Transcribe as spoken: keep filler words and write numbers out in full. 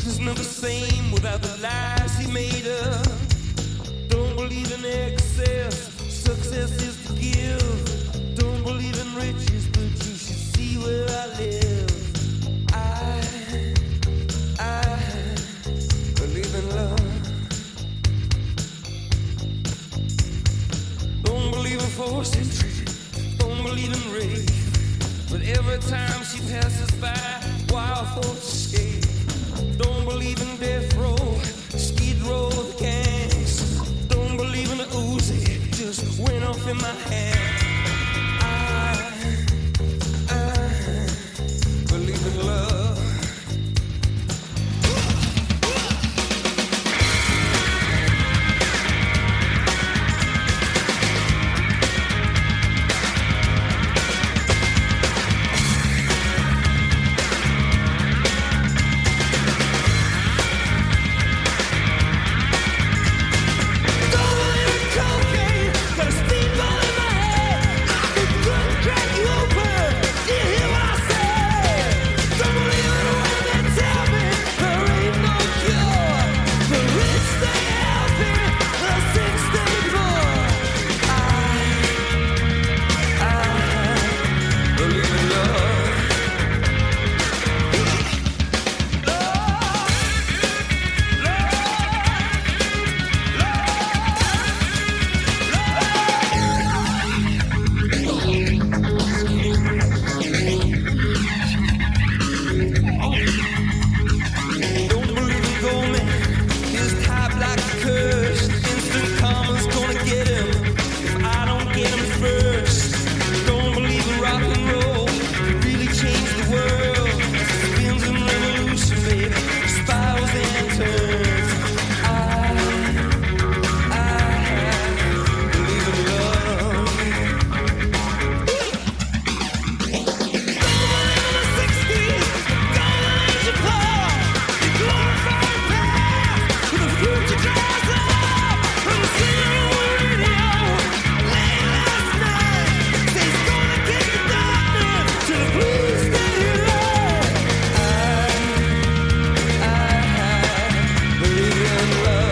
is not the same without the lies he made up. Don't believe in excess, success is to give. Don't believe in riches, but you should see where I live. I, I believe in love. Don't believe in forced entry, don't believe in rape. But every time she passes by, wild thoughts escape. Don't believe in death row, skid row with gangs. Don't believe in the Uzi, just went off in my hand. I, I believe in love. Love.